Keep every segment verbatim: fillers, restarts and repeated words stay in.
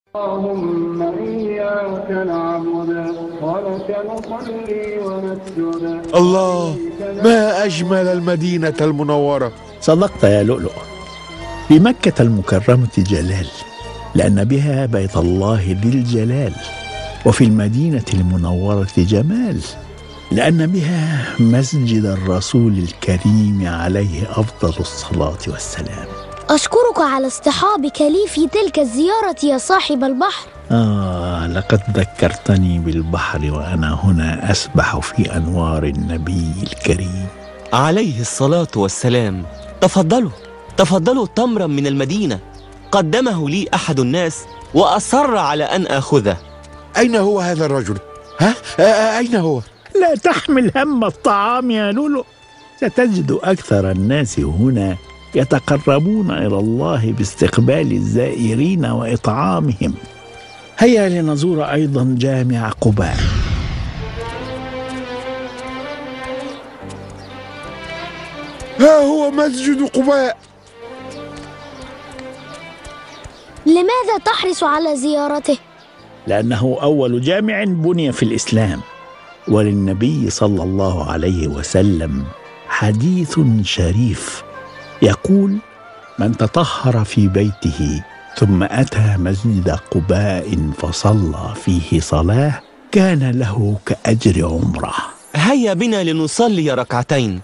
اللهم إياك نعبد ولك نصلي ونسجد. الله، ما أجمل المدينة المنورة. صدقت يا لؤلؤ، بمكة المكرمة جلال، لأن بها بيت الله ذي الجلال، وفي المدينة المنورة جمال، لأن بها مسجد الرسول الكريم عليه أفضل الصلاة والسلام. أشكرك على اصطحابك لي في تلك الزيارة يا صاحب البحر. آه، لقد ذكرتني بالبحر وأنا هنا أسبح في أنوار النبي الكريم عليه الصلاة والسلام. تفضلوا تفضلوا تمرا من المدينة، قدمه لي أحد الناس وأصر على أن آخذه. أين هو هذا الرجل؟ ها؟ آه أين هو؟ لا تحمل هم الطعام يا لؤلؤ، ستجد أكثر الناس هنا يتقربون إلى الله باستقبال الزائرين وإطعامهم. هيا لنزور أيضا جامع قباء. ها هو مسجد قباء. لماذا تحرص على زيارته؟ لأنه أول جامع بني في الإسلام، وللنبي صلى الله عليه وسلم حديث شريف يقول: من تطهر في بيته ثم أتى مسجد قباء فصلى فيه صلاة كان له كأجر عمره. هيا بنا لنصلي ركعتين.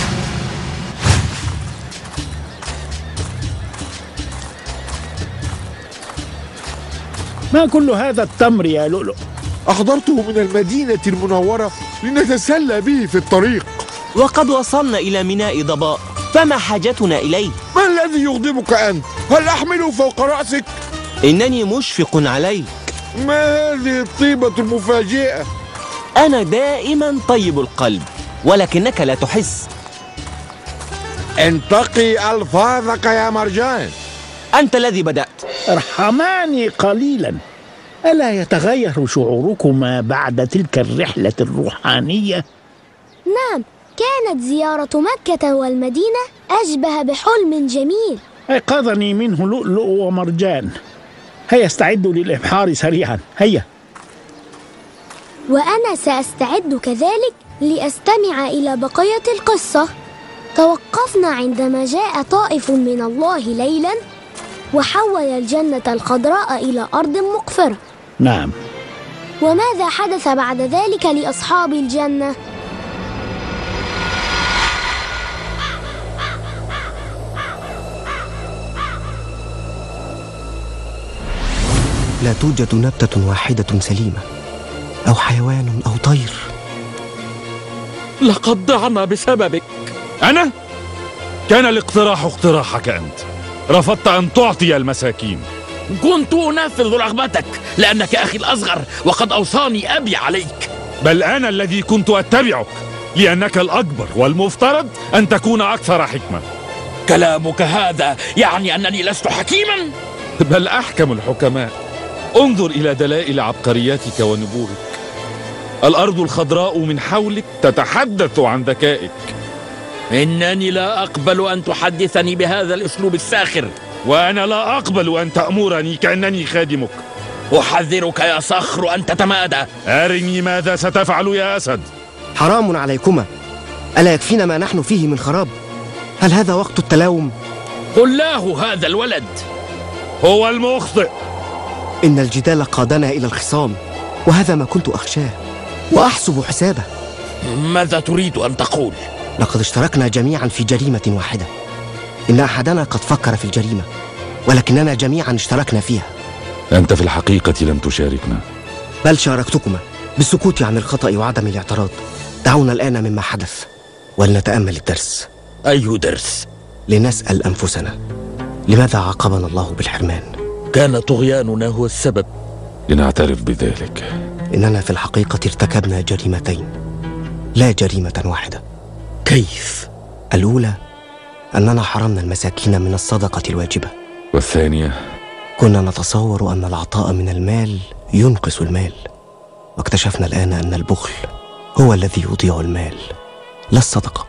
ما كل هذا التمر يا لؤلؤ؟ أحضرته من المدينة المنورة لنتسلى به في الطريق. وقد وصلنا إلى ميناء ضباء، فما حاجتنا إليه؟ ما الذي يغضبك أنت؟ هل أحمله فوق رأسك؟ إنني مشفق عليك. ما هذه الطيبة المفاجئة؟ أنا دائما طيب القلب، ولكنك لا تحس. انتقي ألفاظك يا مرجان. أنت الذي بدأت. ارحماني قليلا، ألا يتغير شعوركما بعد تلك الرحلة الروحانية؟ نعم، كانت زيارة مكة والمدينة أشبه بحلم جميل أيقظني منه لؤلؤ ومرجان. هيا استعدوا للإبحار سريعا، هيا. وأنا سأستعد كذلك لأستمع إلى بقية القصة. توقفنا عندما جاء طائف من الله ليلا وحول الجنة الخضراء إلى أرض مقفرة. نعم. وماذا حدث بعد ذلك لأصحاب الجنة؟ لا توجد نبتة واحدة سليمة، أو حيوان أو طير. لقد ضعنا بسببك. أنا؟ كان الاقتراح اقتراحك أنت، رفضت أن تعطي المساكين. كنت أنفذ رغبتك لأنك أخي الأصغر، وقد أوصاني أبي عليك. بل أنا الذي كنت أتبعك لأنك الأكبر، والمفترض أن تكون أكثر حكمة. كلامك هذا يعني أنني لست حكيما؟ بل أحكم الحكماء. انظر إلى دلائل عبقريتك ونبوغك. الأرض الخضراء من حولك تتحدث عن ذكائك. إنني لا أقبل أن تحدثني بهذا الأسلوب الساخر. وأنا لا أقبل أن تأمرني كأنني خادمك. أحذرك يا صخر أن تتمادى. أرني ماذا ستفعل يا أسد. حرام عليكما، ألا يكفينا ما نحن فيه من خراب؟ هل هذا وقت التلاوم؟ قل له هذا الولد هو المخطئ. إن الجدال قادنا إلى الخصام، وهذا ما كنت أخشاه وأحسب حسابه. ماذا تريد أن تقول؟ لقد اشتركنا جميعا في جريمة واحدة. إن أحدنا قد فكر في الجريمة، ولكننا جميعا اشتركنا فيها. أنت في الحقيقة لم تشاركنا. بل شاركتكما بالسكوت عن الخطأ وعدم الاعتراض. دعونا الآن مما حدث ولنتأمل الدرس. أي درس؟ لنسأل أنفسنا، لماذا عاقبنا الله بالحرمان؟ كان طغياننا هو السبب. لنعترف بذلك. إننا في الحقيقة ارتكبنا جريمتين، لا جريمة واحدة. كيف؟ الأولى أننا حرمنا المساكين من الصدقة الواجبة. والثانية؟ كنا نتصور أن العطاء من المال ينقص المال، واكتشفنا الآن أن البخل هو الذي يضيع المال، لا الصدقة.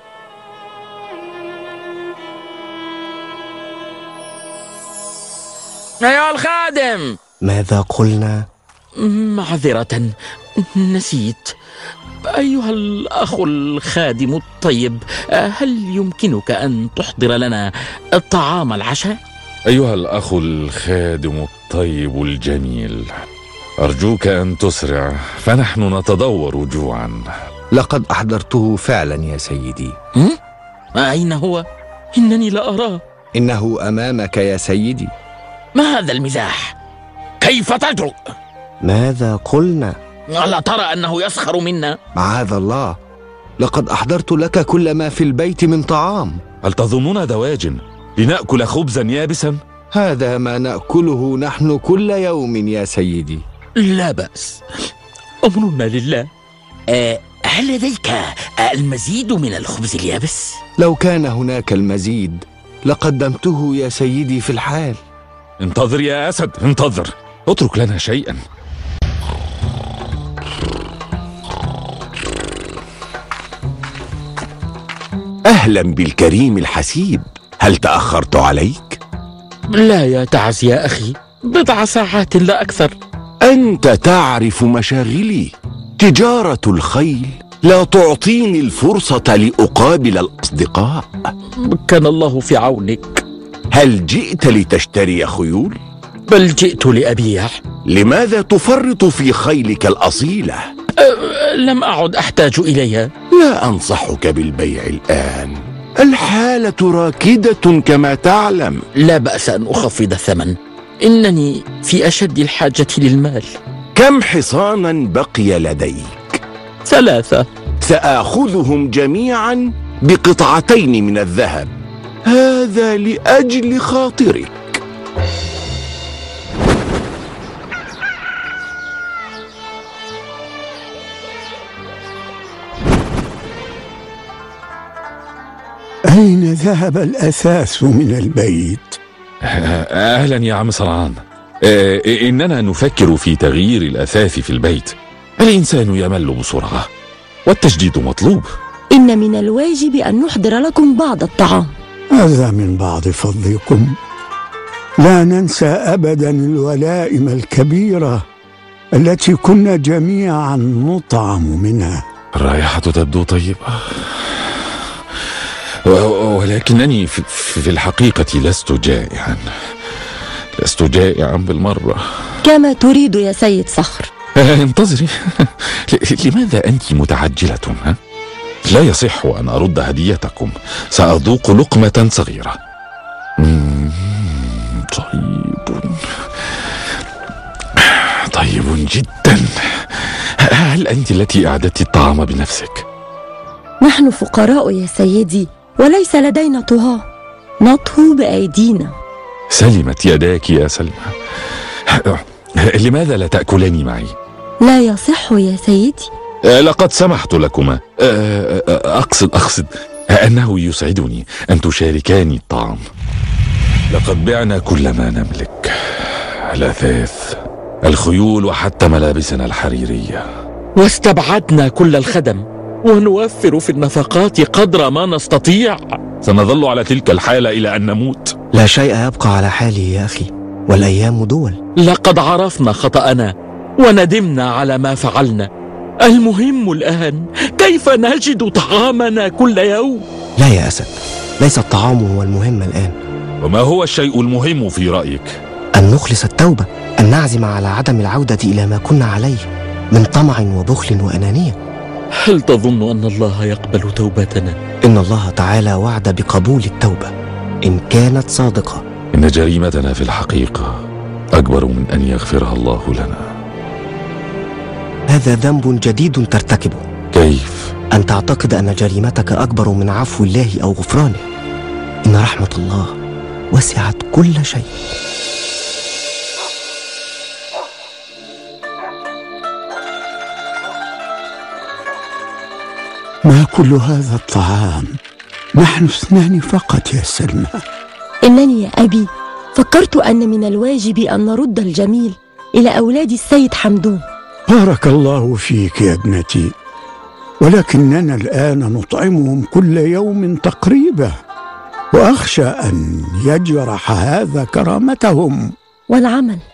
أيها الخادم، ماذا قلنا؟ معذرة، نسيت. أيها الأخ الخادم الطيب، هل يمكنك أن تحضر لنا طعام العشاء؟ أيها الأخ الخادم الطيب الجميل، أرجوك أن تسرع فنحن نتدور جوعا. لقد أحضرته فعلا يا سيدي. أين هو؟ إنني لا أراه. إنه أمامك يا سيدي. ما هذا المزاح؟ كيف تجرؤ؟ ماذا قلنا؟ ألا ترى أنه يسخر منا؟ معاذ الله، لقد أحضرت لك كل ما في البيت من طعام. هل تظننا دواجن لنأكل خبزا يابسا؟ هذا ما نأكله نحن كل يوم يا سيدي. لا بأس، أمرنا لله. أه هل لديك المزيد من الخبز اليابس؟ لو كان هناك المزيد لقدمته يا سيدي في الحال. انتظر يا أسد، انتظر، اترك لنا شيئا. أهلا بالكريم الحسيب، هل تأخرت عليك؟ لا يا تعز يا أخي، بضع ساعات لا أكثر. أنت تعرف مشاغلي، تجارة الخيل لا تعطيني الفرصة لأقابل الأصدقاء. كان الله في عونك. هل جئت لتشتري خيول؟ بل جئت لأبيع. لماذا تفرط في خيلك الأصيلة؟ أه لم أعد أحتاج إليها. لا أنصحك بالبيع الآن، الحالة راكدة كما تعلم. لا بأس أن أخفض الثمن، إنني في أشد الحاجة للمال. كم حصانا بقي لديك؟ ثلاثة. سآخذهم جميعا بقطعتين من الذهب، هذا لأجل خاطرك. أين ذهب الأثاث من البيت؟ أهلا يا عم صرعان، إننا نفكر في تغيير الأثاث في البيت. الإنسان يمل بسرعة والتجديد مطلوب. إن من الواجب أن نحضر لكم بعض الطعام. هذا من بعض فضلكم. لا ننسى أبدا الولائم الكبيرة التي كنا جميعا نطعم منها. الرائحة تبدو طيبة، ولكنني في الحقيقة لست جائعا، لست جائعا بالمرة. كما تريد يا سيد صخر. انتظري، لماذا أنت متعجلة؟ ها؟ لا يصح أن أرد هديتكم، سأذوق لقمة صغيرة. طيب طيب جدا. هل أنت التي أعددت الطعام بنفسك؟ نحن فقراء يا سيدي، وليس لدينا طهاة، نطهو بأيدينا. سلمت يداك يا سلمى. لماذا لا تأكلني معي؟ لا يصح يا سيدي. لقد سمحت لكما. أقصد أقصد أنه يسعدني أن تشاركاني الطعام. لقد بعنا كل ما نملك، الأثاث، الخيول، وحتى ملابسنا الحريرية، واستبعدنا كل الخدم، ونوفر في النفقات قدر ما نستطيع. سنظل على تلك الحالة إلى أن نموت. لا شيء يبقى على حاله يا أخي، والأيام دول. لقد عرفنا خطأنا وندمنا على ما فعلنا. المهم الآن كيف نجد طعامنا كل يوم. لا يا أسد، ليس الطعام هو المهم الآن. وما هو الشيء المهم في رأيك؟ أن نخلص التوبة، أن نعزم على عدم العودة إلى ما كنا عليه من طمع وبخل وأنانية. هل تظن أن الله يقبل توبتنا؟ إن الله تعالى وعد بقبول التوبة إن كانت صادقة. إن جريمتنا في الحقيقة أكبر من أن يغفرها الله لنا. هذا ذنب جديد ترتكبه. كيف؟ أن تعتقد أن جريمتك أكبر من عفو الله أو غفرانه. إن رحمة الله وسعت كل شيء. ما كل هذا الطعام؟ نحن اثنان فقط يا سلمى. إنني يا أبي فكرت أن من الواجب أن نرد الجميل إلى أولاد السيد حمدون. بارك الله فيك يا ابنتي، ولكننا الآن نطعمهم كل يوم تقريبا، وأخشى أن يجرح هذا كرامتهم. والعمل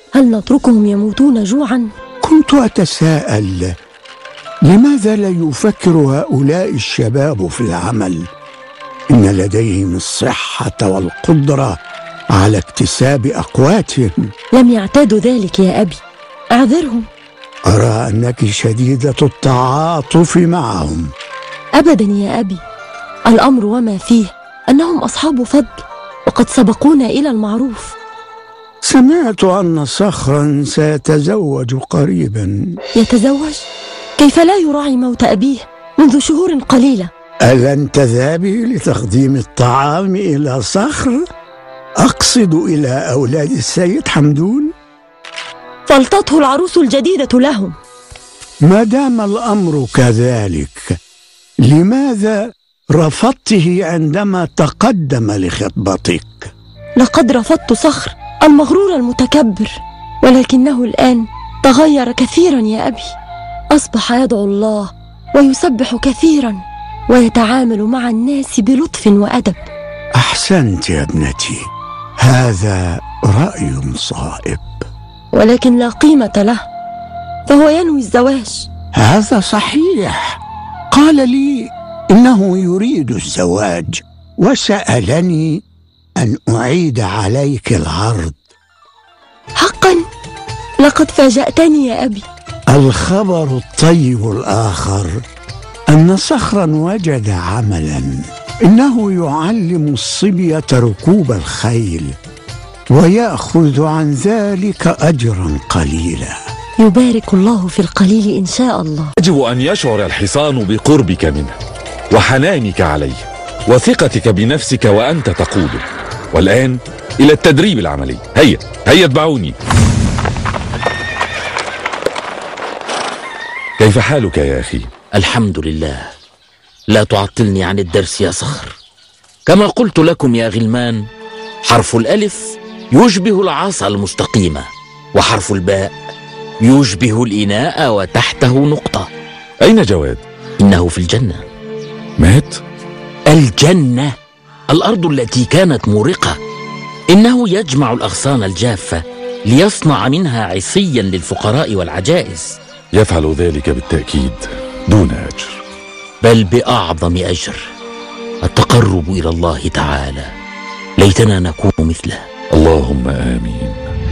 هل نتركهم يموتون جوعا؟ كنت أتساءل لماذا لا يفكر هؤلاء الشباب في العمل؟ إن لديهم الصحة والقدرة على اكتساب أقواتهم. لم يعتادوا ذلك يا أبي، أعذرهم. أرى أنك شديدة التعاطف معهم. أبدا يا أبي، الأمر وما فيه أنهم أصحاب فضل وقد سبقونا إلى المعروف. سمعت أن صخرا سيتزوج قريبا. يتزوج؟ كيف لا يراعي موت أبيه منذ شهور قليلة؟ ألن تذهبي لتقديم الطعام إلى صخر؟ أقصد إلى أولاد السيد حمدون. فلتته العروس الجديدة لهم. ما دام الأمر كذلك، لماذا رفضته عندما تقدم لخطبتك؟ لقد رفضت صخر المغرور المتكبر، ولكنه الآن تغير كثيرا يا أبي. أصبح يدعو الله ويسبح كثيرا ويتعامل مع الناس بلطف وأدب. أحسنت يا ابنتي، هذا رأي صائب. ولكن لا قيمة له، فهو ينوي الزواج. هذا صحيح، قال لي إنه يريد الزواج وسألني أن أعيد عليك العرض. حقا؟ لقد فاجأتني يا أبي. الخبر الطيب الآخر أن صخرا وجد عملا، إنه يعلم الصبية ركوب الخيل ويأخذ عن ذلك أجرا قليلا. يبارك الله في القليل إن شاء الله. يجب أن يشعر الحصان بقربك منه وحنانك عليه وثقتك بنفسك وأنت تقوده. والآن إلى التدريب العملي. هيا هيا اتبعوني. كيف حالك يا أخي؟ الحمد لله. لا تعطلني عن الدرس يا صخر. كما قلت لكم يا غلمان، حرف الألف يشبه العصا المستقيمة، وحرف الباء يشبه الإناء وتحته نقطة. أين جواد؟ إنه في الجنة. مات؟ الجنة، الأرض التي كانت مورقة. إنه يجمع الأغصان الجافة ليصنع منها عصيا للفقراء والعجائز. يفعل ذلك بالتأكيد دون أجر، بل بأعظم أجر، التقرب إلى الله تعالى. ليتنا نكون مثله. اللهم آمين.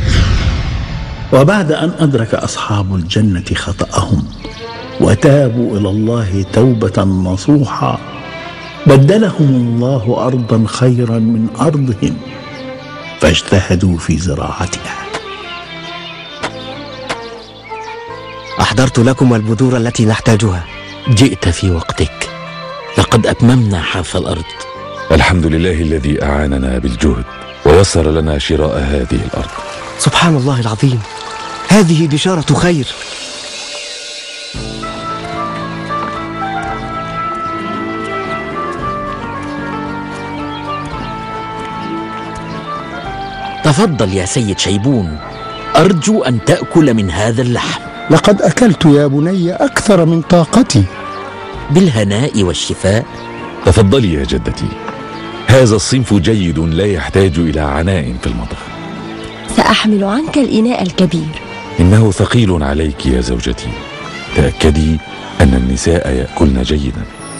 وبعد أن أدرك أصحاب الجنة خطأهم وتابوا إلى الله توبة نصوحا، بدلهم الله أرضا خيرا من أرضهم فاجتهدوا في زراعتها. أحضرت لكم البذور التي نحتاجها. جئت في وقتك، لقد أتممنا حرث الأرض. الحمد لله الذي أعاننا بالجهد ويسر لنا شراء هذه الأرض. سبحان الله العظيم، هذه بشارة خير. تفضل يا سيد شيبون، أرجو أن تأكل من هذا اللحم. لقد أكلت يا بني أكثر من طاقتي. بالهناء والشفاء. تفضلي يا جدتي، هذا الصنف جيد لا يحتاج إلى عناء في المطبخ. سأحمل عنك الإناء الكبير. إنه ثقيل عليك يا زوجتي، تأكدي أن النساء يأكلن جيدا.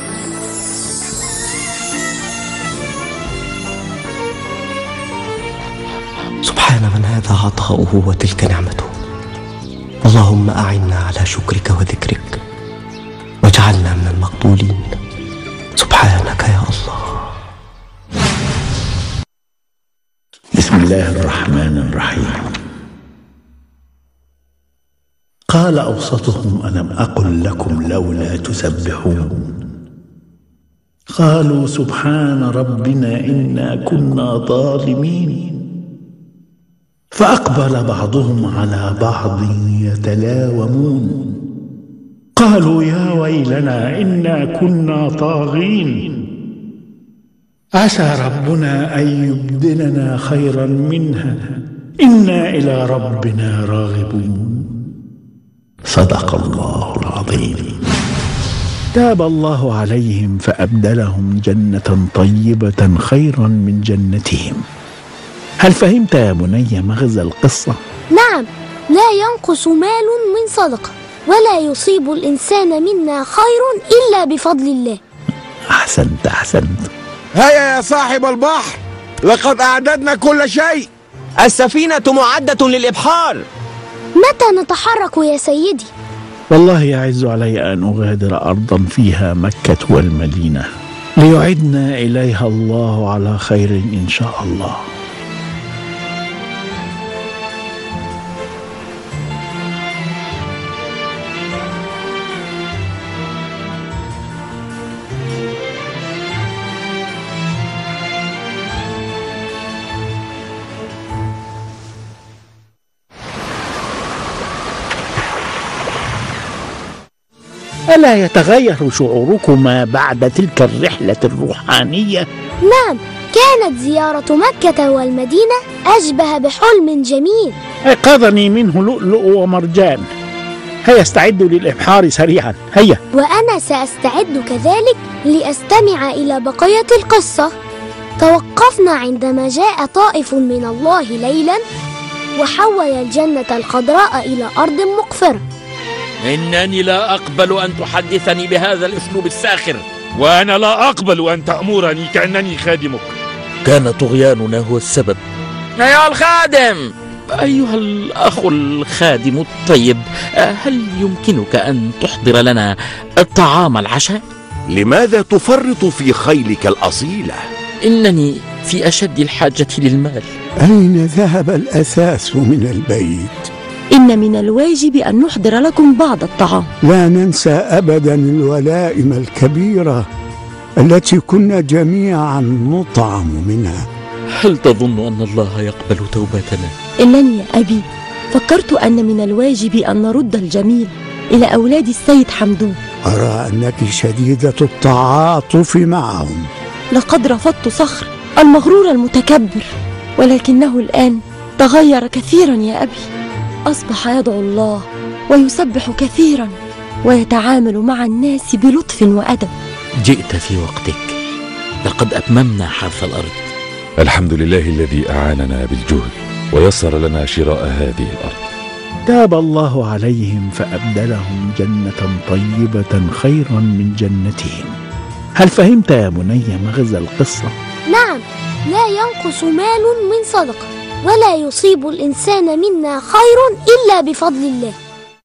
سبحان من هذا عطاؤه وتلك نعمته. اللهم أعنا على شكرك وذكرك واجعلنا من المقبولين. سبحانك يا الله. بسم الله الرحمن الرحيم. قال أوسطهم ألم أقل لكم لولا تسبحون؟ قالوا سبحان ربنا إنا كنا ظالمين. فأقبل بعضهم على بعض يتلاومون قالوا يا ويلنا إنا كنا طاغين عسى ربنا أن يبدلنا خيرا منها إنا إلى ربنا راغبون. صدق الله العظيم. تاب الله عليهم فأبدلهم جنة طيبة خيرا من جنتهم هل فهمت يا بني مغزى القصة؟ نعم، لا ينقص مال من صدقة ولا يصيب الإنسان منا خير إلا بفضل الله. أحسنت أحسنت. هيا يا صاحب البحر، لقد أعددنا كل شيء. السفينة معدة للإبحار. متى نتحرك يا سيدي؟ والله يعز علي أن أغادر أرضا فيها مكة والمدينة ليعدنا إليها الله على خير إن شاء الله. ألا يتغير شعوركما بعد تلك الرحلة الروحانية؟ نعم، كانت زيارة مكة والمدينة أشبه بحلم جميل. أيقظني منه لؤلؤ ومرجان. هيا استعدوا للإبحار سريعا، هيا. وأنا سأستعد كذلك لأستمع إلى بقية القصة. توقفنا عندما جاء طائف من الله ليلا وحول الجنة الخضراء إلى أرض مقفرة. إنني لا أقبل أن تحدثني بهذا الأسلوب الساخر. وأنا لا أقبل أن تأمرني كأنني خادمك. كان طغياننا هو السبب. أيها الخادم، أيها الأخ الخادم الطيب، هل يمكنك أن تحضر لنا الطعام العشاء؟ لماذا تفرط في خيلك الأصيلة؟ إنني في أشد الحاجة للمال. أين ذهب الأثاث من البيت؟ إن من الواجب أن نحضر لكم بعض الطعام. لا ننسى أبدا الولائم الكبيرة التي كنا جميعا نطعم منها. هل تظن أن الله يقبل توبتنا؟ إنني يا أبي فكرت أن من الواجب أن نرد الجميل إلى أولاد السيد حمدون. أرى أنك شديدة التعاطف معهم. لقد رفضت صخر المغرور المتكبر، ولكنه الآن تغير كثيرا يا أبي. أصبح يدعو الله ويسبح كثيرا ويتعامل مع الناس بلطف وأدب. جئت في وقتك، لقد أتممنا حرث الأرض. الحمد لله الذي أعاننا بالجهد ويسر لنا شراء هذه الأرض. تاب الله عليهم فأبدلهم جنة طيبة خيرا من جنتهم. هل فهمت يا بني مغزى القصة؟ نعم، لا ينقص مال من صدقة ولا يصيب الإنسان منا خير إلا بفضل الله.